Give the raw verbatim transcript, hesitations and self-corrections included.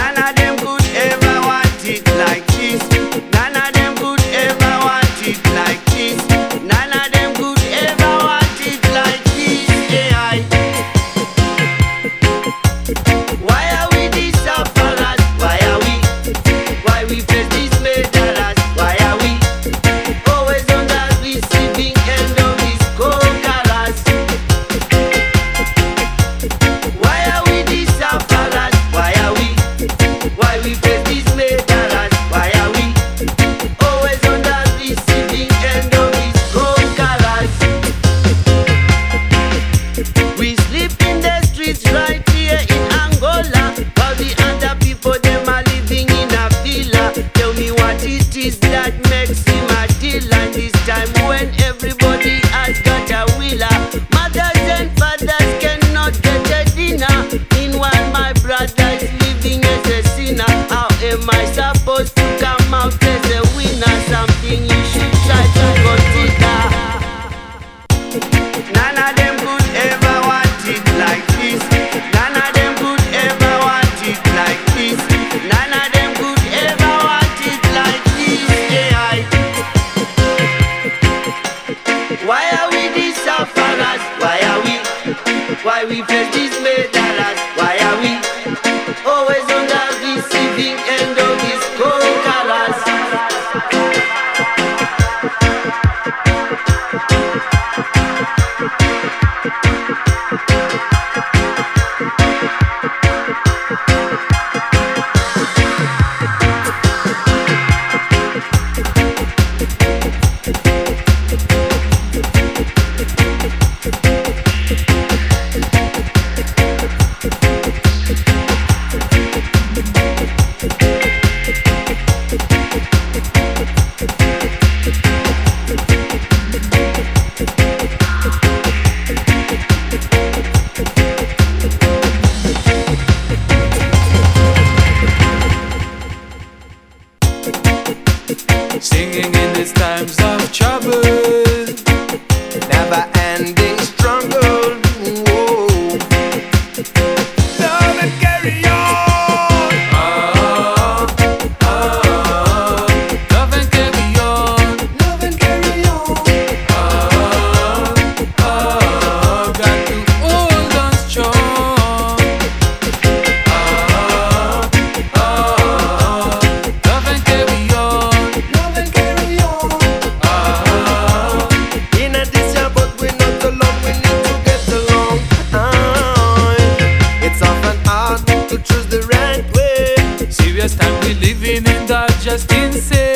None of them could ever want it like this. None of them could ever want it like this. None of them could ever want it like this. A I. Why are we these sufferers? Why are we? Why we face these murderers? Why are we always on the receiving end of these conquerors? Why are we these sufferers? Why are we? Why we face these murderers? Why are we always on the receiving end of these conquerors? We sleep in the streets right here in Angola, while the other people them are living in a villa. Tell me what it is that makes him a dealer this time when everybody has got a wheeler. Mothers and fathers cannot get a dinner. Meanwhile my brother is living as a sinner. How am I supposed to come out as a winner? Something you should try to consider. None of them could ever want it like this. None of them could ever want it like this. None of them could ever want it like this. A I. Why are we these sufferers? Why are we? Why we face these murderers? Why are we always on the receiving end of these conquerors? Singing in these times of trouble, Never ending struggle. Whoa. love and carry on. Oh, oh, love and carry on. Love and carry on. Oh, oh, got to hold on strong. Oh, oh, love and carry on. Love and carry on. Oh, In a this year, but we're not alone. We need to get along. Ah, it's often hard to choose the right way. serious time we living in that just insane.